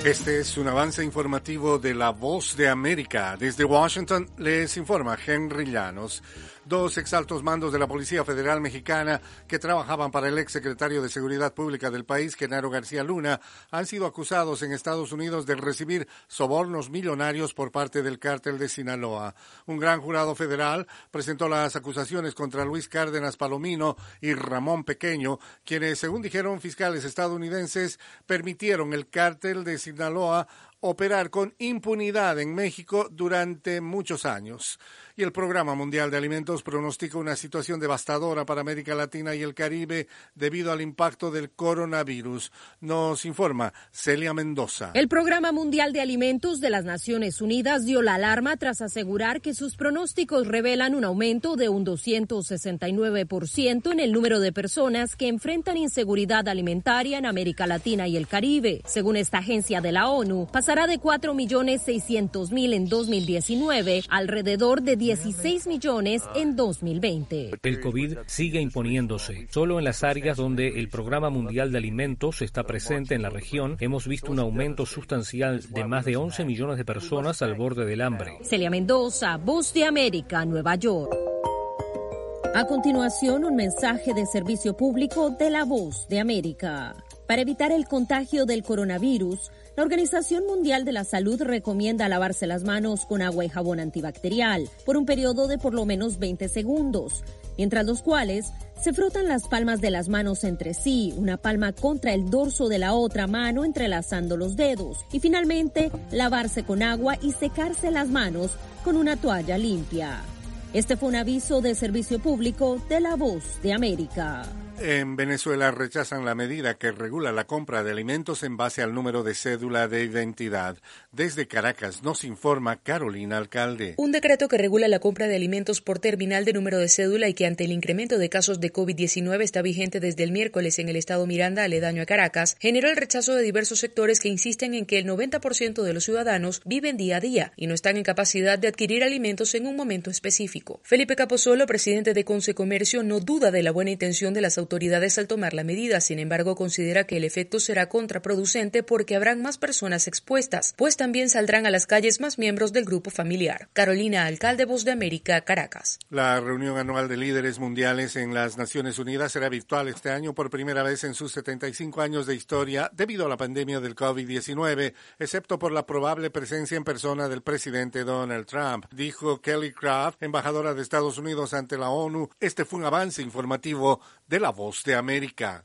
Este es un avance informativo de La Voz de América. Desde Washington les informa Henry Llanos. 2 exaltos mandos de la Policía Federal Mexicana que trabajaban para el exsecretario de Seguridad Pública del país, Genaro García Luna, han sido acusados en Estados Unidos de recibir sobornos millonarios por parte del cártel de Sinaloa. Un gran jurado federal presentó las acusaciones contra Luis Cárdenas Palomino y Ramón Pequeño, quienes, según dijeron fiscales estadounidenses, permitieron el cártel de Sinaloa operar con impunidad en México durante muchos años. Y el Programa Mundial de Alimentos pronostica una situación devastadora para América Latina y el Caribe debido al impacto del coronavirus. Nos informa Celia Mendoza. El Programa Mundial de Alimentos de las Naciones Unidas dio la alarma tras asegurar que sus pronósticos revelan un aumento de un 269% en el número de personas que enfrentan inseguridad alimentaria en América Latina y el Caribe. Según esta agencia de la ONU, pasará de 4.600.000 en 2019 a alrededor de 16 millones en 2020. El COVID sigue imponiéndose. Solo en las áreas donde el Programa Mundial de Alimentos está presente en la región, hemos visto un aumento sustancial de más de 11 millones de personas al borde del hambre. Celia Mendoza, Voz de América, Nueva York. A continuación, un mensaje de servicio público de la Voz de América. Para evitar el contagio del coronavirus, la Organización Mundial de la Salud recomienda lavarse las manos con agua y jabón antibacterial por un periodo de por lo menos 20 segundos, mientras los cuales se frotan las palmas de las manos entre sí, una palma contra el dorso de la otra mano entrelazando los dedos, y finalmente lavarse con agua y secarse las manos con una toalla limpia. Este fue un aviso de servicio público de la Voz de América. En Venezuela rechazan la medida que regula la compra de alimentos en base al número de cédula de identidad. Desde Caracas nos informa Carolina Alcalde. Un decreto que regula la compra de alimentos por terminal de número de cédula y que ante el incremento de casos de COVID-19 está vigente desde el miércoles en el estado Miranda, aledaño a Caracas, generó el rechazo de diversos sectores que insisten en que el 90% de los ciudadanos viven día a día y no están en capacidad de adquirir alimentos en un momento específico. Felipe Capozolo, presidente de Concecomercio, no duda de la buena intención de las autoridades al tomar la medida, sin embargo considera que el efecto será contraproducente porque habrán más personas expuestas, pues también saldrán a las calles más miembros del grupo familiar. Carolina Alcalde, Voz de América, Caracas. La reunión anual de líderes mundiales en las Naciones Unidas será virtual este año por primera vez en sus 75 años de historia debido a la pandemia del COVID-19, excepto por la probable presencia en persona del presidente Donald Trump, dijo Kelly Craft, embajadora de Estados Unidos ante la ONU. Este fue un avance informativo de la Voz de América.